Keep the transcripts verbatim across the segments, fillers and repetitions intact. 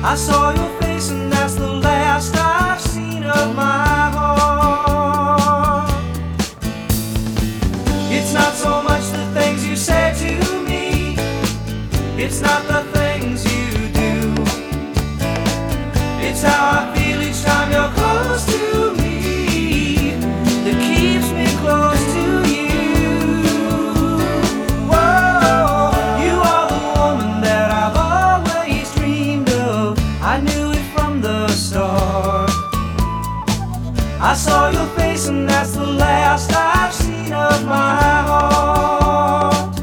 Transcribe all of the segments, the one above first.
I saw your face and that's the last I've seen of my heart. It's not so much the things you say to me, it's not the things you do, it's how I feel each time you're close to me that keeps me close to you. Whoa, you are the woman that I've always dreamed of. I knew it from the start. I saw your face and that's the last I've seen of my heart.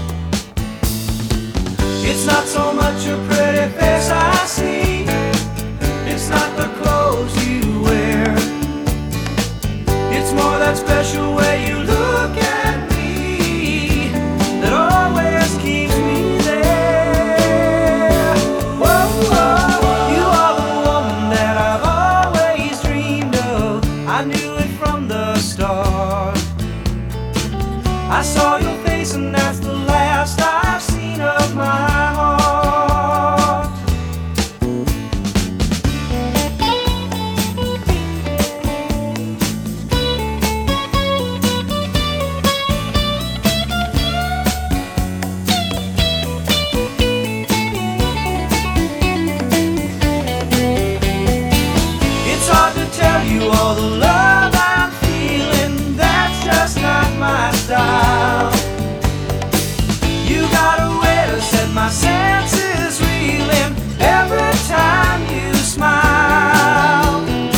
It's not so much your pretty face I see, it's not the clothes you wear, it's more that special way you look at me that always keeps me there. Whoa, whoa, you are the woman that I've always dreamed of. I knew it from the start. I saw your face and that's the last I've seen of my heart. It's hard to tell you all the love I'm feeling, that's just not my style. You got a way to set my senses reeling every time you smile.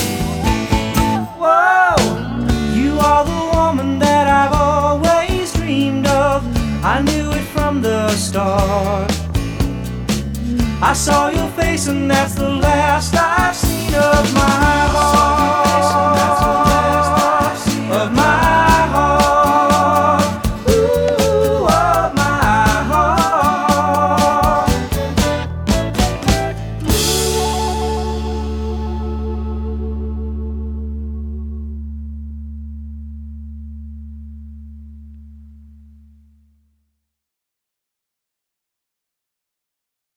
Whoa, you are the woman that I've always dreamed of. I knew it from the start. I saw your face and that's the last I've seen of my heart.